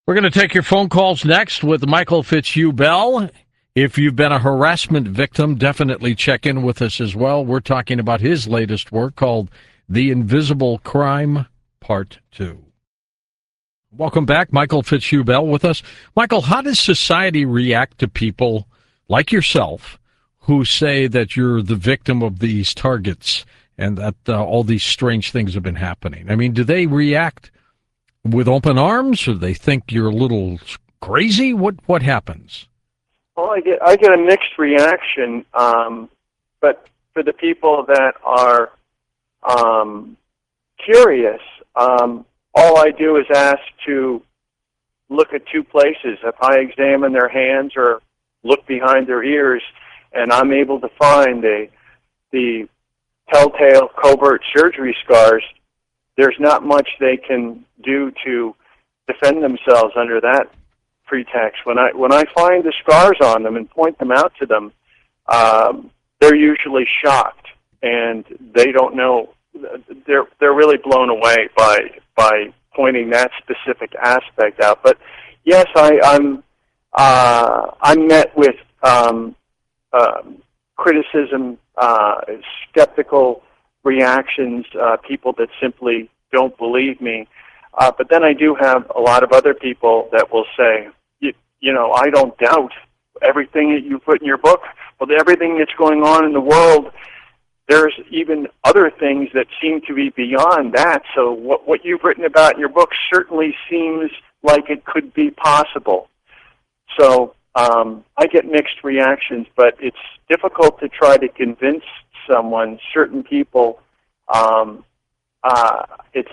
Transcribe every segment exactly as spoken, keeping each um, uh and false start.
We're going to take your phone calls next with Michael Fitzhugh-Bell. If you've been a harassment victim, definitely check in with us as well. We're talking about his latest work called The Invisible Crime, Part two. Welcome back. Michael Fitzhugh-Bell with us. Michael, how does society react to people like yourself who say that you're the victim of these targets and that uh, all these strange things have been happening? I mean, do they react with open arms, or they think you're a little crazy? What what happens? Well, I get I get a mixed reaction, um, but for the people that are um, curious, um, all I do is ask to look at two places. If I examine their hands or look behind their ears, and I'm able to find the the telltale covert surgery scars, there's not much they can do to defend themselves under that pretext. When I when I find the scars on them and point them out to them, um, they're usually shocked, and they don't know. They're they're really blown away by by pointing that specific aspect out. But yes, I, I'm uh, I'm met with um, uh, criticism, uh, skeptical reactions, uh, people that simply don't believe me. Uh, but then I do have a lot of other people that will say, you, you know, I don't doubt everything that you put in your book, but everything that's going on in the world, there's even other things that seem to be beyond that. So what, what you've written about in your book certainly seems like it could be possible. So um, I get mixed reactions, but it's difficult to try to convince someone, certain people, um, uh, it's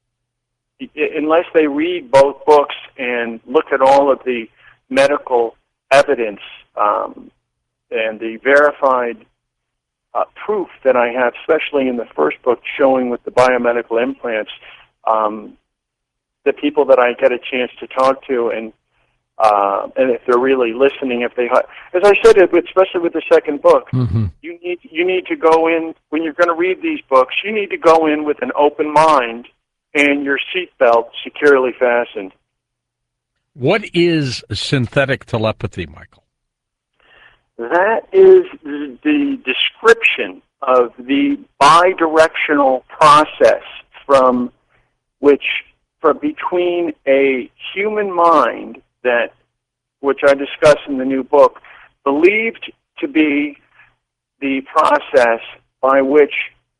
unless they read both books and look at all of the medical evidence um, and the verified uh, proof that I have, especially in the first book showing with the biomedical implants, um, the people that I get a chance to talk to and Uh, and if they're really listening, if they, as I said, especially with the second book, mm-hmm. you need you need to go in when you're going to read these books. You need to go in with an open mind and your seatbelt securely fastened. What is synthetic telepathy, Michael? That is the description of the bidirectional process from which, from between a human mind that, which I discuss in the new book, believed to be the process by which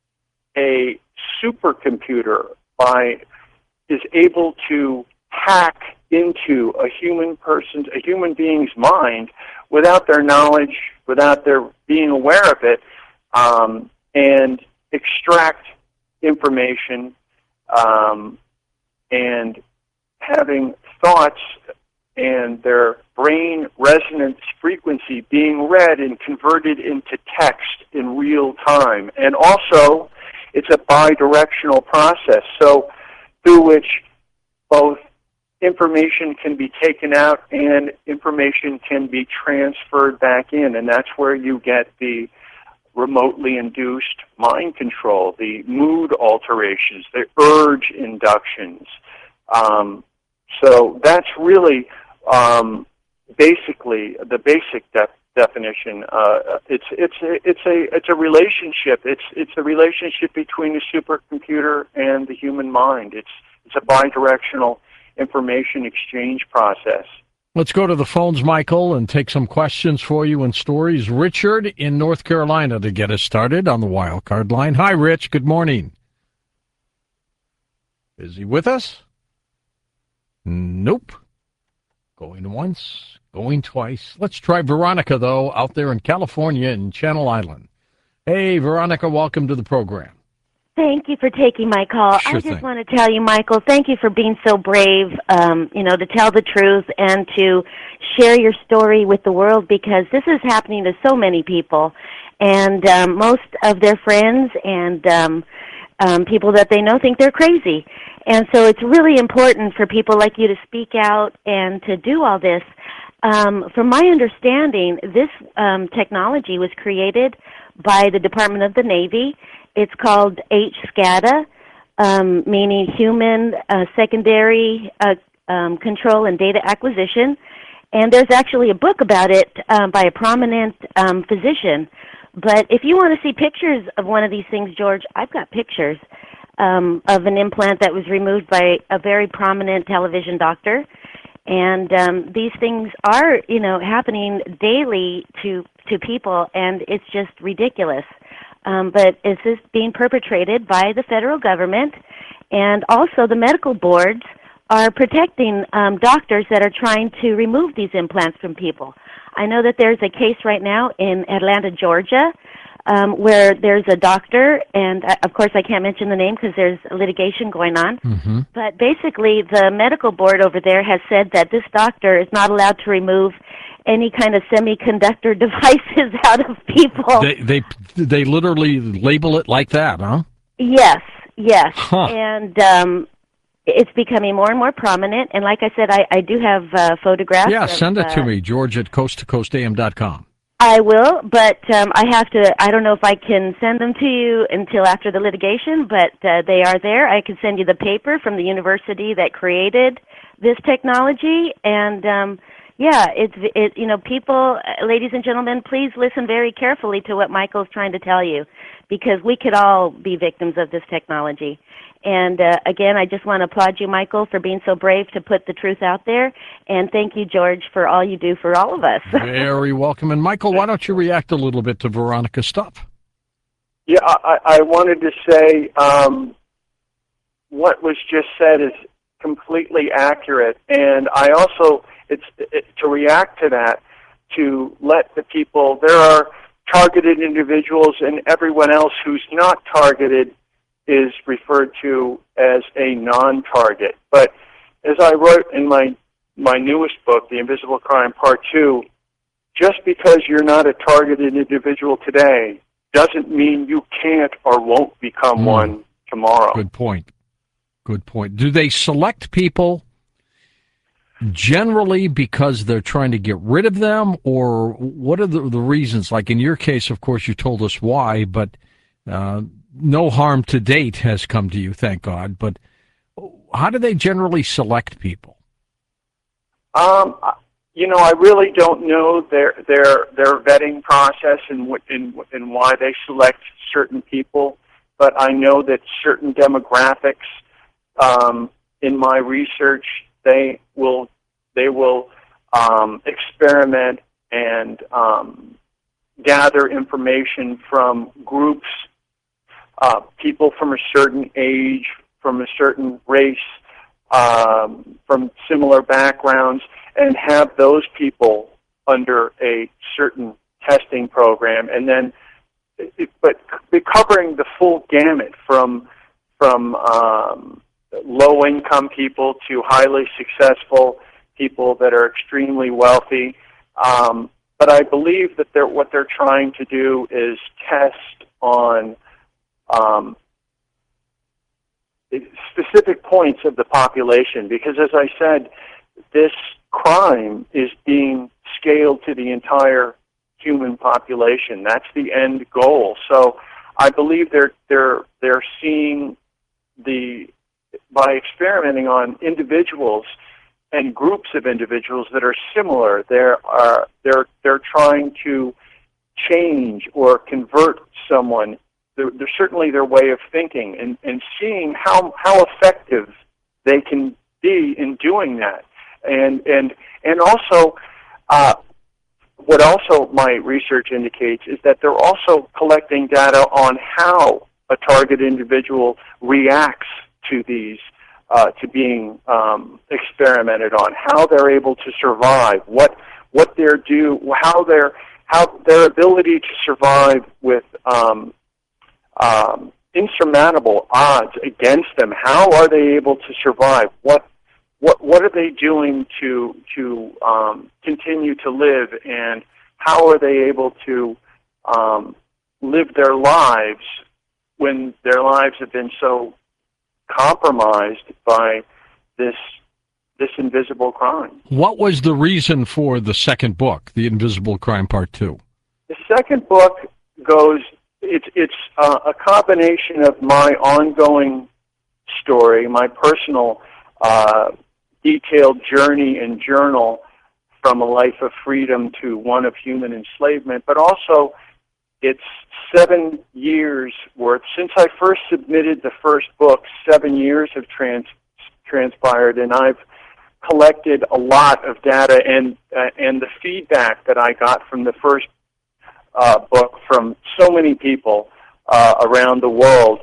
a supercomputer by is able to hack into a human person's, a human being's mind without their knowledge, without their being aware of it, um, and extract information um, and having thoughts and their brain resonance frequency being read and converted into text in real time. And also, it's a bidirectional process, so through which both information can be taken out and information can be transferred back in, and that's where you get the remotely induced mind control, the mood alterations, the urge inductions. Um, so that's really um, basically the basic de- definition. Uh, it's it's a, it's a it's a relationship. It's it's a relationship between the supercomputer and the human mind. It's it's a bidirectional information exchange process. Let's go to the phones, Michael, and take some questions for you and stories. Richard in North Carolina to get us started on the wild card line. Hi, Rich. Good morning. Is he with us? Nope. Going once, going twice. Let's try Veronica, though, out there in California in Channel Island. Hey, Veronica, welcome to the program. Thank you for taking my call. Sure I just thing. want to tell you, Michael, thank you for being so brave, um, you know, to tell the truth and to share your story with the world, because this is happening to so many people, and um, most of their friends and um, um, people that they know think they're crazy. And so it's really important for people like you to speak out and to do all this. Um, from my understanding, this um, technology was created by the Department of the Navy. It's called H SCADA, um, meaning Human uh, Secondary uh, um, control and data acquisition. And there's actually a book about it um, by a prominent um, physician. But if you want to see pictures of one of these things, George, I've got pictures um, of an implant that was removed by a very prominent television doctor. And um, these things are, you know, happening daily to to people, and it's just ridiculous. Um, but it's just being perpetrated by the federal government, and also the medical boards are protecting um, doctors that are trying to remove these implants from people. I know that there's a case right now in Atlanta, Georgia, um, where there's a doctor, and uh, of course I can't mention the name because there's litigation going on, Mm-hmm. but basically the medical board over there has said that this doctor is not allowed to remove any kind of semiconductor devices out of people. They they they literally label it like that, huh? Yes, yes. Huh. And um, it's becoming more and more prominent, and like I said, I, I do have uh, photographs. Yeah, of, send it to uh, me, George at coast to coast a m dot com. I will, but um, I have to, I don't know if I can send them to you until after the litigation, but uh, they are there. I can send you the paper from the university that created this technology, and um, yeah, it's, it, you know, people, uh, ladies and gentlemen, please listen very carefully to what Michael's trying to tell you, because we could all be victims of this technology. And uh, again, I just want to applaud you, Michael, for being so brave to put the truth out there. And thank you, George, for all you do for all of us. Very welcome. And Michael, why don't you react a little bit to Veronica's stuff? Yeah, I, I wanted to say um, what was just said is completely accurate, and I also it's it, to react to that, to let the people. There are targeted individuals, and everyone else who's not targeted is referred to as a non-target. But as I wrote in my my newest book, The Invisible Crime Part Two, just because you're not a targeted individual today doesn't mean you can't or won't become Mm. one tomorrow. Good point. Good point. Do they select people generally because they're trying to get rid of them, or what are the, the reasons? Like in your case, of course, you told us why, but uh, no harm to date has come to you, thank God. But how do they generally select people? Um, you know, I really don't know their their their vetting process and what and, and why they select certain people, but I know that certain demographics, um, in my research, they will they will um, experiment and um, gather information from groups, uh, people from a certain age, from a certain race, um, from similar backgrounds, and have those people under a certain testing program, and then, it, but covering the full gamut from from um, low-income people to highly successful people that are extremely wealthy. Um, but I believe that they're, what they're trying to do is test on um, specific points of the population, because, as I said, this crime is being scaled to the entire human population. That's the end goal. So I believe they're they're they're seeing the by experimenting on individuals and groups of individuals that are similar. They're are they're they're trying to change or convert someone. They're, they're certainly their way of thinking, and, and seeing how how effective they can be in doing that. And and and also, uh, what also my research indicates is that they're also collecting data on how a target individual reacts to these, uh, to being um, experimented on, how they're able to survive, what what they're do, how their how their ability to survive with um, um, insurmountable odds against them. How are they able to survive? What What what are they doing to to um, continue to live, and how are they able to um, live their lives when their lives have been so compromised by this this invisible crime? What was the reason for the second book, The Invisible Crime Part Two? The second book goes. It's it's uh, a combination of my ongoing story, my personal. Uh, detailed journey and journal from a life of freedom to one of human enslavement, but also it's seven years worth. Since I first submitted the first book, seven years have trans, transpired, and I've collected a lot of data, and uh, and the feedback that I got from the first uh, book from so many people uh, around the world,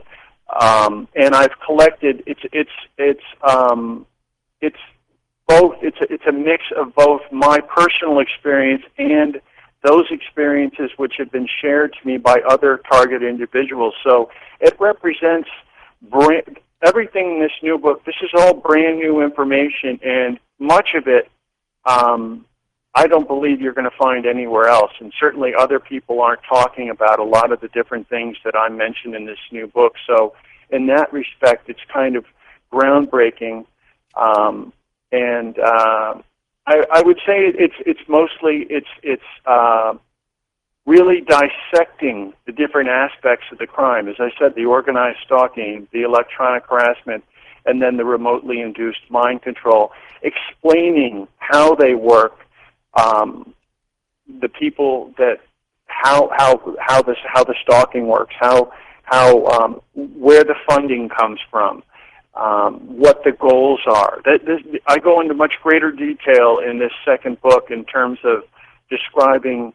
um, and I've collected. It's it's it's um, it's both. It's a, it's a mix of both my personal experience and those experiences which have been shared to me by other target individuals. So it represents brand, everything in this new book. This is all brand new information, and much of it um, I don't believe you're going to find anywhere else. And certainly other people aren't talking about a lot of the different things that I mentioned in this new book. So in that respect, it's kind of groundbreaking. Um, and uh, I, I would say it's it's mostly it's it's uh, really dissecting the different aspects of the crime. As I said, the organized stalking, the electronic harassment, and then the remotely induced mind control, explaining how they work, um, the people that how how how this how the stalking works, how how um, where the funding comes from. Um, what the goals are. That, this, I go into much greater detail in this second book in terms of describing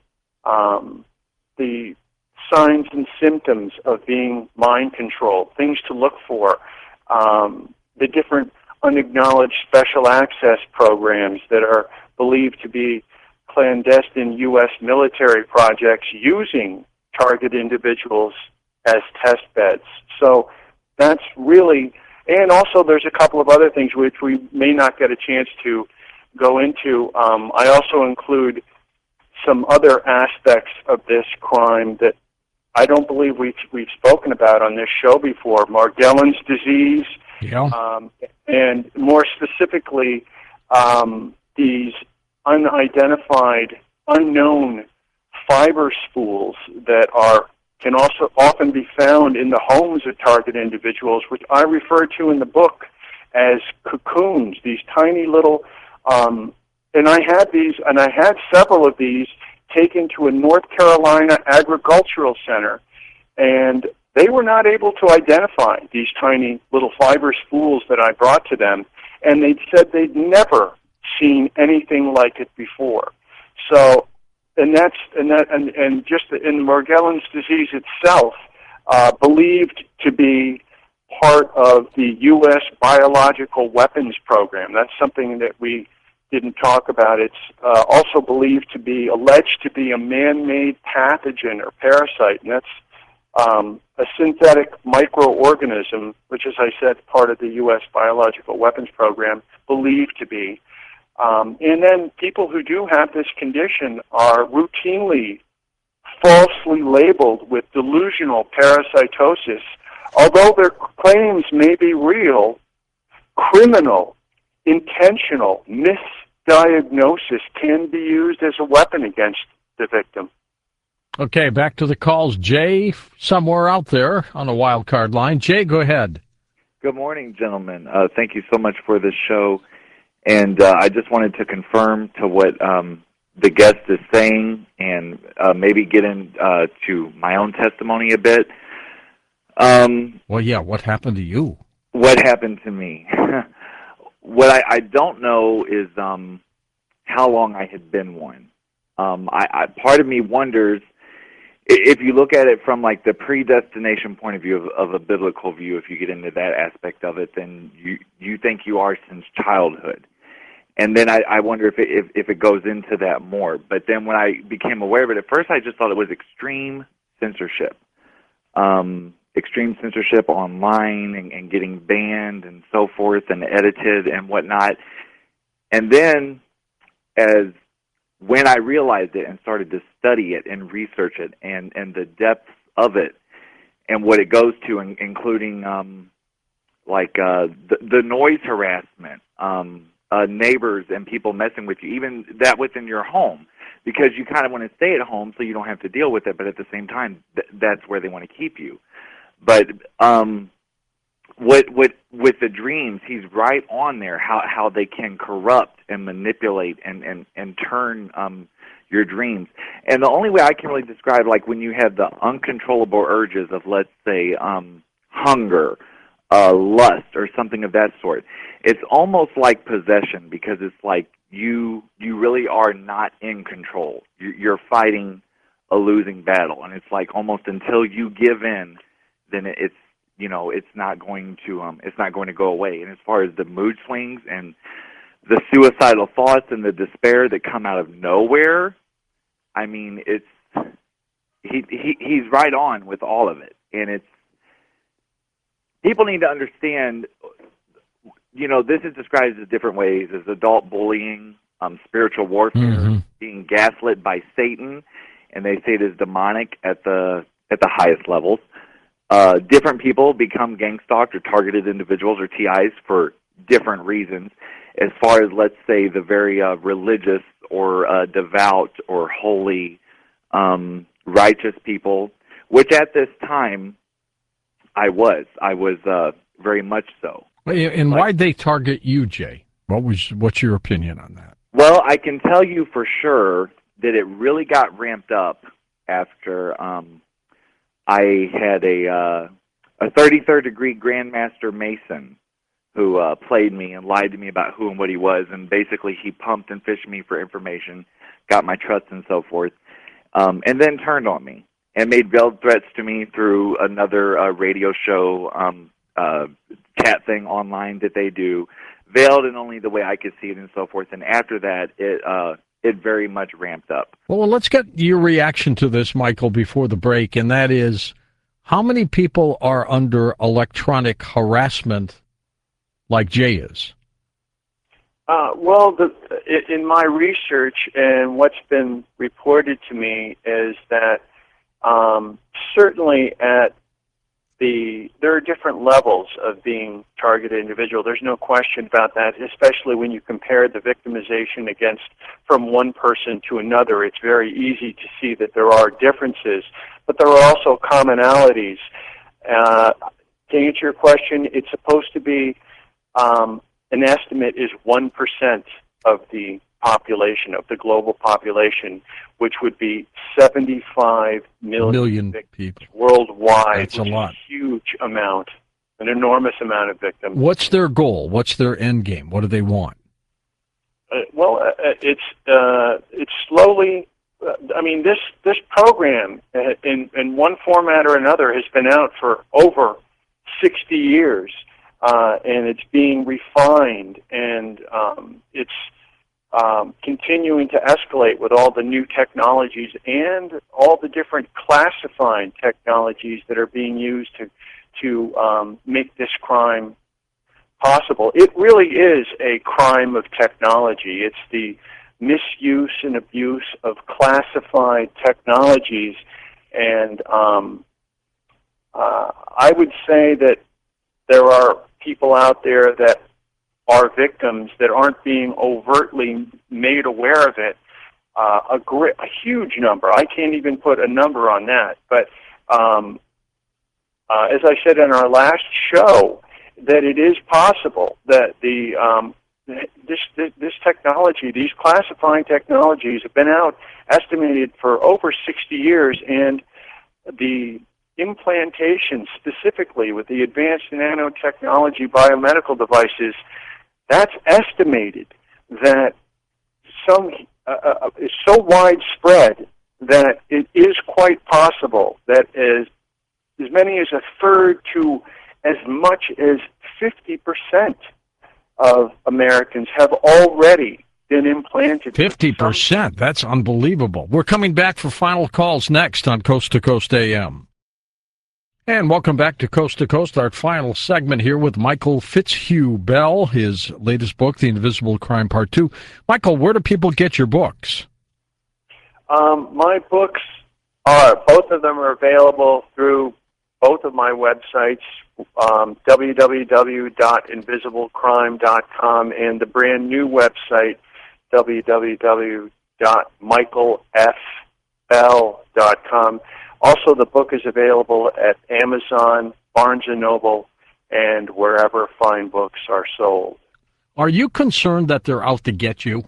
um, the signs and symptoms of being mind controlled, things to look for, um, the different unacknowledged special access programs that are believed to be clandestine U S military projects using target individuals as test beds. So that's really... And also there's a couple of other things which we may not get a chance to go into. Um, I also include some other aspects of this crime that I don't believe we've, we've spoken about on this show before. Morgellons disease, yeah. um, and more specifically, um, these unidentified, unknown fiber spools that are can also often be found in the homes of target individuals, which I refer to in the book as cocoons, these tiny little, um, and I had these, and I had several of these taken to a North Carolina agricultural center, and they were not able to identify these tiny little fiber spools that I brought to them, and they said they'd never seen anything like it before. So, and that's and that and, and just in Morgellons disease itself, uh, believed to be part of the U S biological weapons program. That's something that we didn't talk about. It's uh, also believed to be alleged to be a man-made pathogen or parasite, and that's um, a synthetic microorganism, which, as I said, part of the U S biological weapons program, believed to be. Um, and then people who do have this condition are routinely falsely labeled with delusional parasitosis. Although their claims may be real, criminal, intentional misdiagnosis can be used as a weapon against the victim. Okay, back to the calls. Jay, somewhere out there on a wild card line. Jay, go ahead. Good morning, gentlemen. Uh, thank you so much for this show. And uh, I just wanted to confirm to what um, the guest is saying and uh, maybe get into uh, my own testimony a bit. Um, well, yeah, what happened to you? What happened to me? What I, I don't know is um, how long I had been one. Um, I, I, part of me wonders, if you look at it from like the predestination point of view of, of a biblical view, if you get into that aspect of it, then you, you think you are since childhood. And then I, I wonder if it, if, if it goes into that more. But then when I became aware of it, at first I just thought it was extreme censorship. Um, extreme censorship online and, and getting banned and so forth and edited and whatnot. And then as when I realized it and started to study it and research it and, and the depth of it and what it goes to, in, including um, like uh, the, the noise harassment, um, uh, neighbors and people messing with you, even that within your home, because you kind of want to stay at home so you don't have to deal with it, but at the same time, th- that's where they want to keep you. But um, what what with the dreams, he's right on there. How how they can corrupt and manipulate and and and turn um, your dreams. And the only way I can really describe, like when you have the uncontrollable urges of, let's say, um, hunger, uh, lust, or something of that sort, it's almost like possession, because it's like you you really are not in control. You're fighting a losing battle, and it's like almost until you give in, then it's you know it's not going to um it's not going to go away. And as far as the mood swings and the suicidal thoughts and the despair that come out of nowhere, I mean, it's he, he he's right on with all of it. And it's people need to understand, you know, this is described as different ways, as adult bullying, um, spiritual warfare, mm-hmm. being gaslit by Satan, and they say it is demonic at the at the highest levels. Uh, different people become gang-stalked or targeted individuals or T Is for different reasons. As far as, let's say, the very uh, religious or uh, devout or holy, um, righteous people, which at this time I was. I was uh, very much so. And like, why'd they target you, Jay? What was what's your opinion on that? Well, I can tell you for sure that it really got ramped up after um, I had a uh, a thirty-third degree Grandmaster Mason who uh, played me and lied to me about who and what he was, and basically he pumped and fished me for information, got my trust and so forth, um, and then turned on me and made veiled threats to me through another uh, radio show um, uh, chat thing online that they do, veiled in only the way I could see it and so forth. And after that, it uh, it very much ramped up. Well, let's get your reaction to this, Michael, before the break, and that is, how many people are under electronic harassment like Jay is? Uh, well, the, in my research and what's been reported to me is that um, certainly at the there are different levels of being targeted individual. There's no question about that, especially when you compare the victimization against from one person to another. It's very easy to see that there are differences, but there are also commonalities. Uh, to answer your question, it's supposed to be Um, an estimate is one percent of the population, of the global population, which would be seventy-five million, million victims people worldwide. That's a lot. A huge amount, an enormous amount of victims. What's their goal? What's their end game? What do they want? Uh, well, uh, it's uh, it's slowly. Uh, I mean, this this program, uh, in in one format or another, has been out for over sixty years. Uh, and it's being refined, and um, it's um, continuing to escalate with all the new technologies and all the different classifying technologies that are being used to to um, make this crime possible. It really is a crime of technology. It's the misuse and abuse of classified technologies, and um, uh, I would say that there are people out there that are victims that aren't being overtly made aware of it. Uh, a, great, a huge number. I can't even put a number on that. But um, uh, as I said in our last show, that it is possible that the um, this, this this technology, these classifying technologies, have been out estimated for over sixty years, and the implantation specifically with the advanced nanotechnology biomedical devices, that's estimated that some uh, uh, is so widespread that it is quite possible that as as many as a third to as much as fifty percent of Americans have already been implanted. fifty percent? That's unbelievable. We're coming back for final calls next on Coast to Coast A M. And welcome back to Coast to Coast, our final segment here with Michael Fitzhugh Bell, his latest book, The Invisible Crime Part two. Michael, where do people get your books? Um, my books are, both of them are available through both of my websites, um, w w w dot invisible crime dot com, and the brand new website, w w w dot michael f bell dot com. Also, the book is available at Amazon, Barnes and Noble, and wherever fine books are sold. Are you concerned that they're out to get you?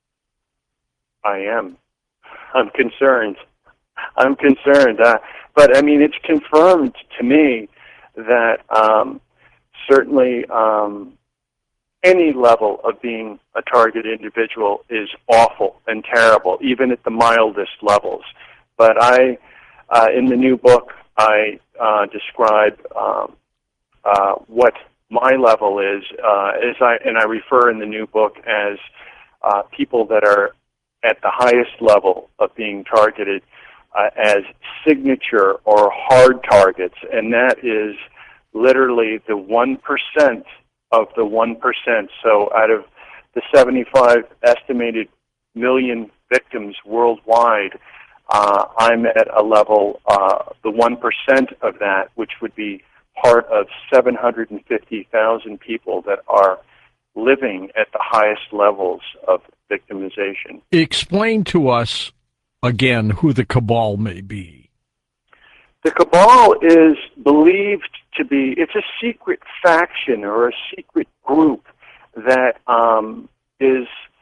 I am. I'm concerned. I'm concerned. Uh, but, I mean, it's confirmed to me that um, certainly um, any level of being a target individual is awful and terrible, even at the mildest levels. But I, uh, in the new book, I uh, describe um, uh, what my level is, uh, as I, and I refer in the new book as uh, people that are at the highest level of being targeted uh, as signature or hard targets, and that is literally the one percent of the one percent. So out of the seventy-five estimated million victims worldwide, uh, I'm at a level, uh, the one percent of that, which would be part of seven hundred fifty thousand people that are living at the highest levels of victimization. Explain to us again who the cabal may be. The cabal is believed to be, it's a secret faction or a secret group that um, is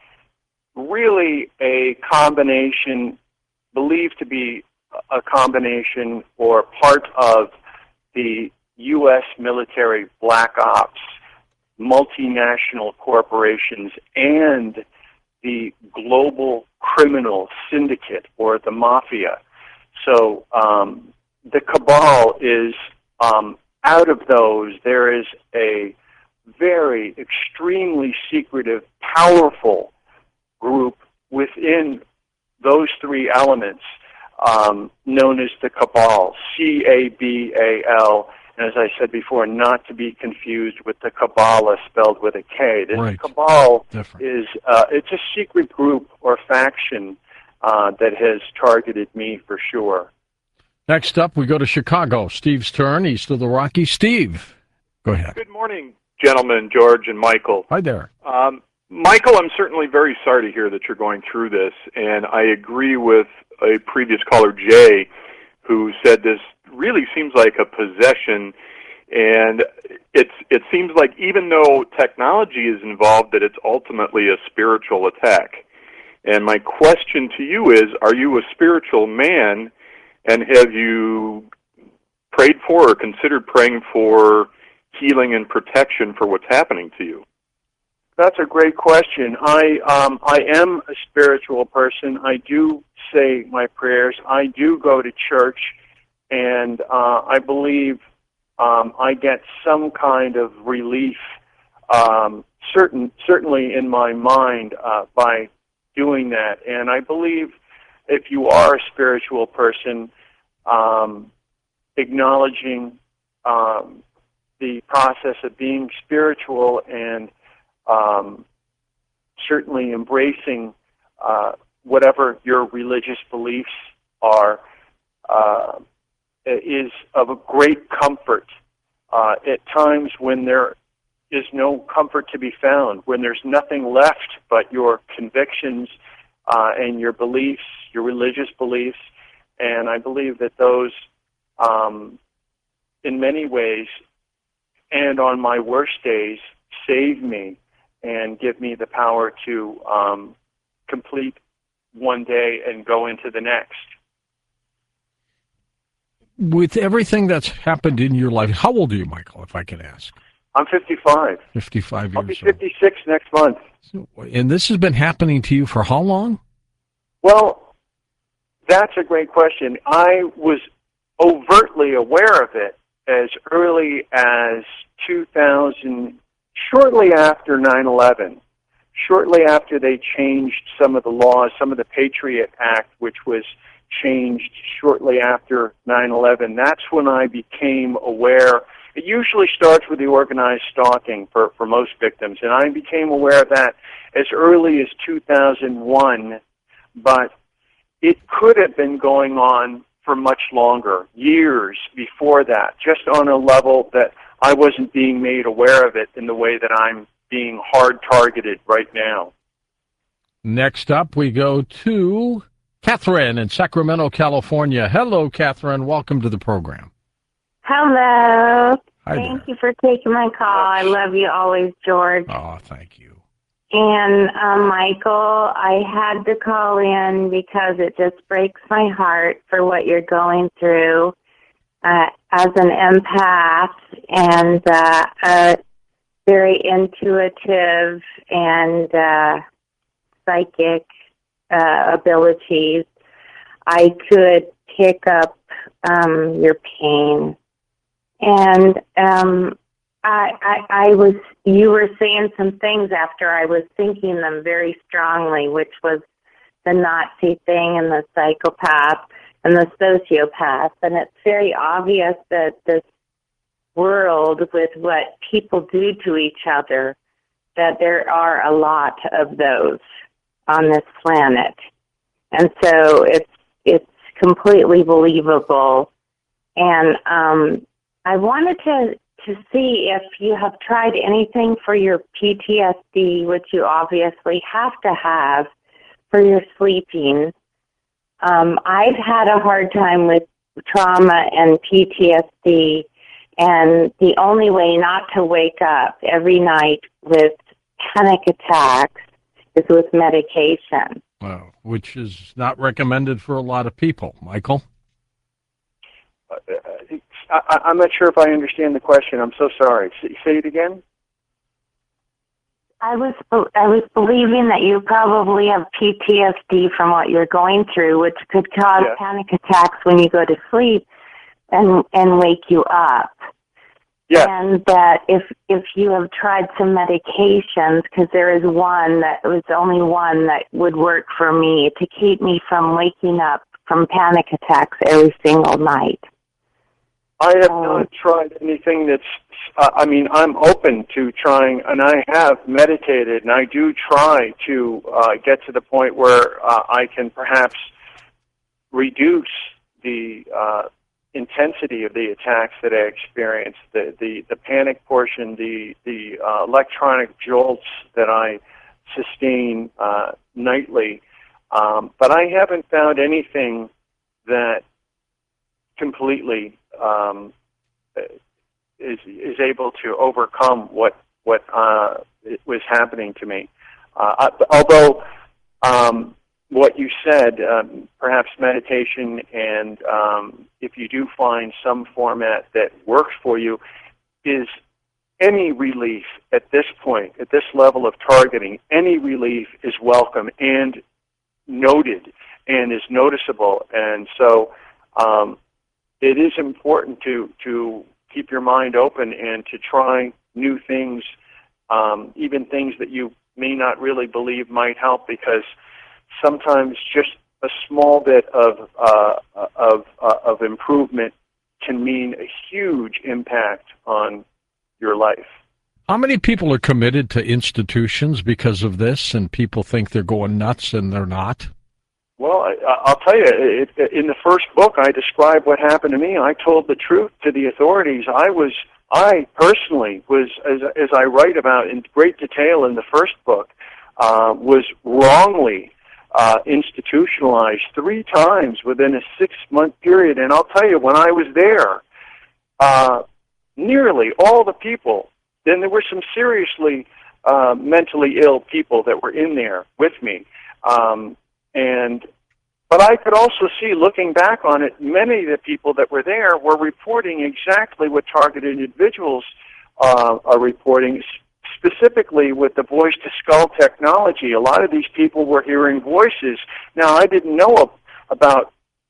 really a combination, believed to be a combination or part of the U S military black ops, multinational corporations, and the global criminal syndicate or the mafia. So um, the cabal is, um, out of those, there is a very extremely secretive, powerful group within those three elements um, known as the cabal, C A B A L. And as I said before, not to be confused with the Kabbalah spelled with a K. This Right. cabal Different. is uh, it's a secret group or faction uh, that has targeted me for sure. Next up, we go to Chicago. Steve's turn, east of the Rockies. Steve, go ahead. Good morning, gentlemen, George and Michael. Hi there. Um, Michael, I'm certainly very sorry to hear that you're going through this, and I agree with a previous caller, Jay, who said this really seems like a possession, and it's it seems like even though technology is involved, that it's ultimately a spiritual attack. And my question to you is, are you a spiritual man, and have you prayed for or considered praying for healing and protection for what's happening to you? That's a great question. I um, I am a spiritual person. I do say my prayers. I do go to church, and uh, I believe um, I get some kind of relief, um, certain certainly in my mind uh, by doing that. And I believe if you are a spiritual person, um, acknowledging um, the process of being spiritual and Um, certainly embracing uh, whatever your religious beliefs are uh, is of a great comfort uh, at times when there is no comfort to be found, when there's nothing left but your convictions uh, and your beliefs, your religious beliefs. And I believe that those, um, in many ways, and on my worst days, save me and give me the power to um, complete one day and go into the next. With everything that's happened in your life, how old are you, Michael, if I can ask? I'm fifty-five. fifty-five I'll be years old. fifty-six next month. And this has been happening to you for how long? Well, that's a great question. I was overtly aware of it as early as two thousand, shortly after nine eleven, shortly after they changed some of the laws, some of the Patriot Act, which was changed shortly after nine eleven. That's when I became aware. It usually starts with the organized stalking for, for most victims, and I became aware of that as early as two thousand one, but it could have been going on for much longer, years before that, just on a level that I wasn't being made aware of it in the way that I'm being hard targeted right now. Next up, we go to Catherine in Sacramento, California. Hello, Catherine. Welcome to the program. Hello. Hi Thank there. you for taking my call. I love you always, George. Oh, thank you. And um, Michael, I had to call in because it just breaks my heart for what you're going through uh, as an empath and uh, a very intuitive and uh, psychic uh, abilities. I could pick up um, your pain. And um, I, I, I was, you were saying some things after I was thinking them very strongly, which was the Nazi thing and the psychopath and the sociopath. And it's very obvious that this world, with what people do to each other, that there are a lot of those on this planet. And so it's, it's completely believable. And um, I wanted to, to see if you have tried anything for your P T S D, which you obviously have to have for your sleeping. Um, I've had a hard time with trauma and P T S D, and the only way not to wake up every night with panic attacks is with medication. Well, which is not recommended for a lot of people. Michael? Uh, I, I'm not sure if I understand the question. I'm so sorry. Say it again. I was I was believing that you probably have P T S D from what you're going through, which could cause Yeah. panic attacks when you go to sleep and and wake you up. Yeah. And that if if you have tried some medications, because there is one that was only one that would work for me to keep me from waking up from panic attacks every single night. I have not tried anything that's, uh, I mean, I'm open to trying, and I have meditated, and I do try to uh, get to the point where uh, I can perhaps reduce the uh, intensity of the attacks that I experience, the, the, the panic portion, the, the uh, electronic jolts that I sustain uh, nightly. Um, but I haven't found anything that completely um, is is able to overcome what what uh, was happening to me. Uh, although um, what you said, um, perhaps meditation, and um, if you do find some format that works for you, is any relief at this point, at this level of targeting, any relief is welcome and noted and is noticeable. And so um, it is important to, to keep your mind open and to try new things, um, even things that you may not really believe might help, because sometimes just a small bit of, uh, of, uh, of improvement can mean a huge impact on your life. How many people are committed to institutions because of this, and people think they're going nuts and they're not? Well, I, I'll tell you, it, it, in the first book, I described what happened to me. I told the truth to the authorities. I was, I personally was, as, as I write about in great detail in the first book, uh, was wrongly uh, institutionalized three times within a six-month period. And I'll tell you, when I was there, uh, nearly all the people, then there were some seriously uh, mentally ill people that were in there with me. Um, and but I could also see, looking back on it, many of the people that were there were reporting exactly what targeted individuals uh, are reporting, specifically with the voice-to-skull technology. A lot of these people were hearing voices. Now, I didn't know about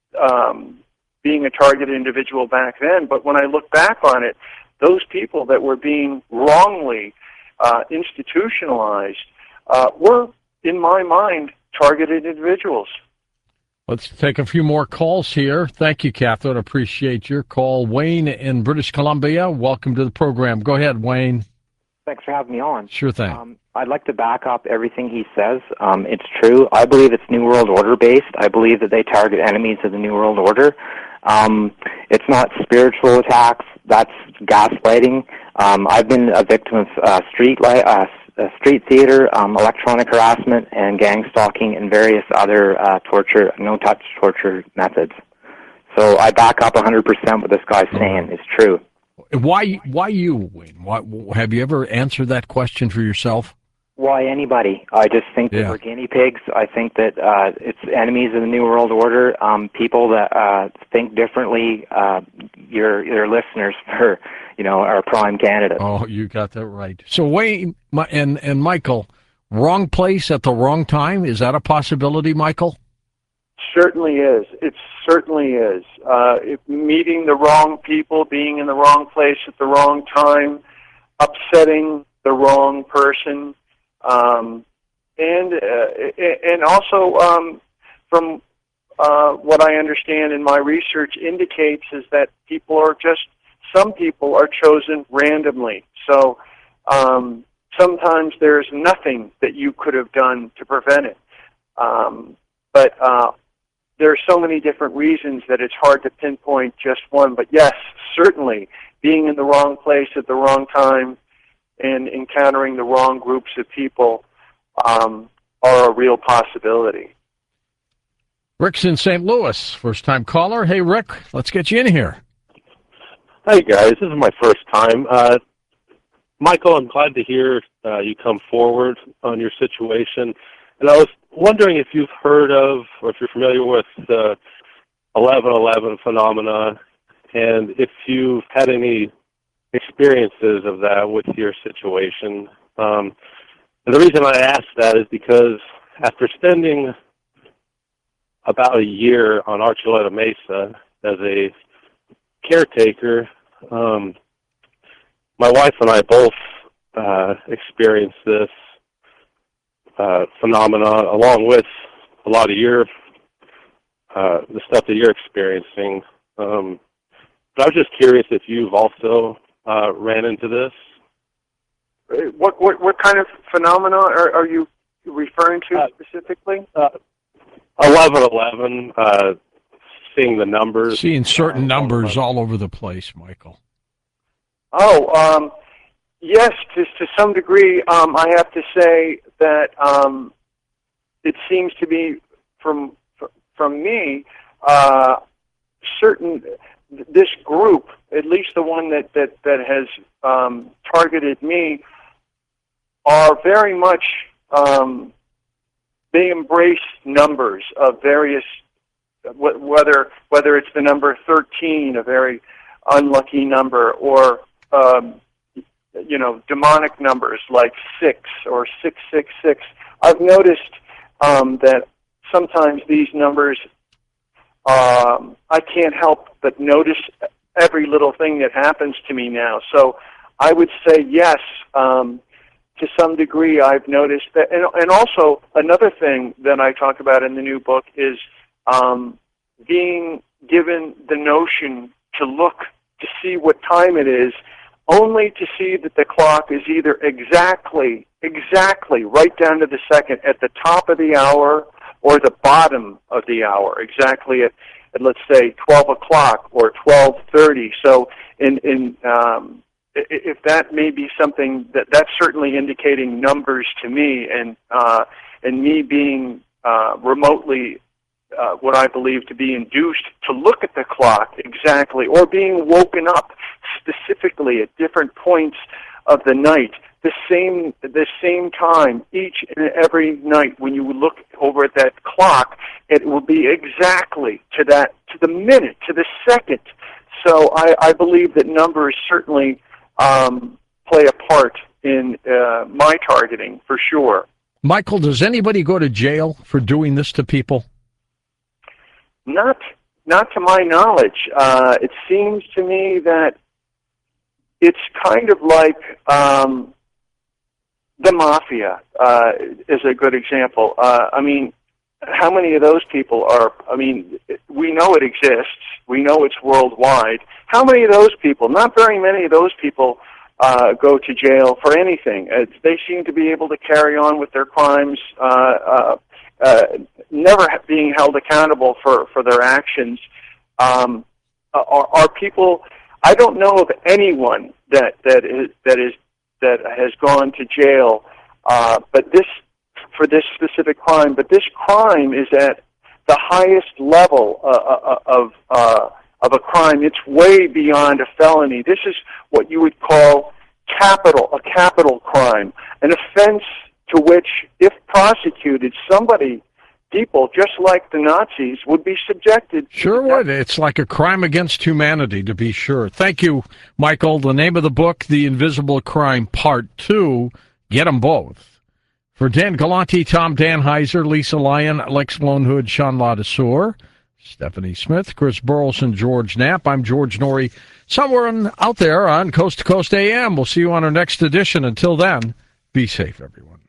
um, being a targeted individual back then, but when I look back on it, those people that were being wrongly uh, institutionalized uh, were, in my mind, targeted individuals. Let's take a few more calls here. Thank you, Catherine. Appreciate your call. Wayne in British Columbia, welcome to the program. Go ahead, Wayne. Thanks for having me on. Sure thing. Um, I'd like to back up everything he says. Um, it's true. I believe it's New World Order based. I believe that they target enemies of the New World Order. Um, it's not spiritual attacks. That's gaslighting. Um, I've been a victim of uh, street li- uh, uh, street theater, um, electronic harassment, and gang stalking, and various other uh, torture, no-touch torture methods. So I back up one hundred percent what this guy's saying is true. Why why you, Wayne? Why, have you ever answered that question for yourself? Why anybody? I just think that Yeah. we're guinea pigs. I think that uh, it's enemies of the New World Order, um, people that uh, think differently. Uh, your your listeners for you know are prime candidates. Oh, you got that right. So Wayne my, and and Michael, wrong place at the wrong time. Is that a possibility, Michael? Certainly is. It certainly is. Uh, if meeting the wrong people, being in the wrong place at the wrong time, upsetting the wrong person, um, and uh, and also um, from uh, what I understand in my research indicates is that people are just some people are chosen randomly. So um, sometimes there's nothing that you could have done to prevent it. Um, but uh, there are so many different reasons that it's hard to pinpoint just one. But yes, certainly being in the wrong place at the wrong time and encountering the wrong groups of people um, are a real possibility. Rick's in Saint Louis, first-time caller. Hey, Rick, let's get you in here. Hi, guys. This is my first time. Uh, Michael, I'm glad to hear uh, you come forward on your situation. And I was wondering if you've heard of, or if you're familiar with the eleven eleven phenomena, and if you've had any experiences of that with your situation. Um, and the reason I ask that is because after spending about a year on Archuleta Mesa as a caretaker, um, my wife and I both uh, experienced this uh, phenomena along with a lot of your uh, the stuff that you're experiencing. Um, but I was just curious if you've also uh, ran into this. What what what kind of phenomena are, are you referring to Uh, specifically? Uh, eleven eleven, uh, seeing the numbers. Seeing certain uh, numbers all over the place, Michael. Oh, um, yes, to, to some degree. Um, I have to say that um, it seems to be from from me uh, certain this group, at least the one that that that has um, targeted me, are very much um, they embrace numbers of various whether whether it's the number thirteen, a very unlucky number, or um, you know, demonic numbers like six or six six six. I've noticed um, that sometimes these numbers, um, I can't help but notice every little thing that happens to me now. So I would say yes, um, to some degree I've noticed that. And, and also another thing that I talk about in the new book is um, being given the notion to look to see what time it is, only to see that the clock is either exactly, exactly right down to the second at the top of the hour or the bottom of the hour, exactly at, at let's say, twelve o'clock or twelve thirty. So in, in um, if that may be something, that that's certainly indicating numbers to me, and, uh, and me being uh, remotely Uh, what I believe to be induced to look at the clock exactly, or being woken up specifically at different points of the night, the same the same time each and every night. When you look over at that clock, it will be exactly to that, to the minute, to the second. So I, I believe that numbers certainly um, play a part in uh, my targeting, for sure. Michael, does anybody go to jail for doing this to people? Not, not to my knowledge. Uh, it seems to me that it's kind of like um, the mafia uh, is a good example. Uh, I mean, how many of those people are? I mean, we know it exists. We know it's worldwide. How many of those people? Not very many of those people uh, go to jail for anything. Uh, they seem to be able to carry on with their crimes. Uh, uh, Uh, never being held accountable for, for their actions. Um, are, are people? I don't know of anyone that that is that is that has gone to jail, uh, but this for this specific crime. But this crime is at the highest level uh, of uh, of a crime. It's way beyond a felony. This is what you would call capital, a capital crime, an offense to which, if prosecuted, somebody, people just like the Nazis, would be subjected. Sure would. It's like a crime against humanity, to be sure. Thank you, Michael. The name of the book, The Invisible Crime, Part two. Get them both. For Dan Galante, Tom Danheiser, Lisa Lyon, Lex Lonehood, Sean Ladesseur, Stephanie Smith, Chris Burleson, George Knapp, I'm George Norrie, somewhere on, out there on Coast to Coast A M. We'll see you on our next edition. Until then, be safe, everyone.